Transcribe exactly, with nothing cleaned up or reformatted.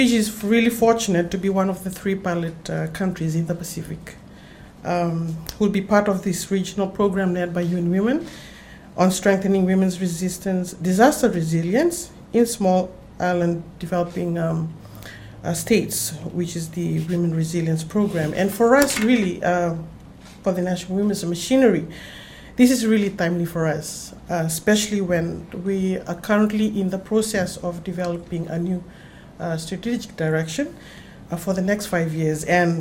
Fiji is really fortunate to be one of the three pilot uh, countries in the Pacific um, who will be part of this regional program led by U N Women on strengthening women's resistance, disaster resilience in small island developing um, uh, states, which is the Women Resilience Program. And for us, really, uh, for the National Women's Machinery, this is really timely for us, uh, especially when we are currently in the process of developing a new uh, strategic direction uh, for the next five years. And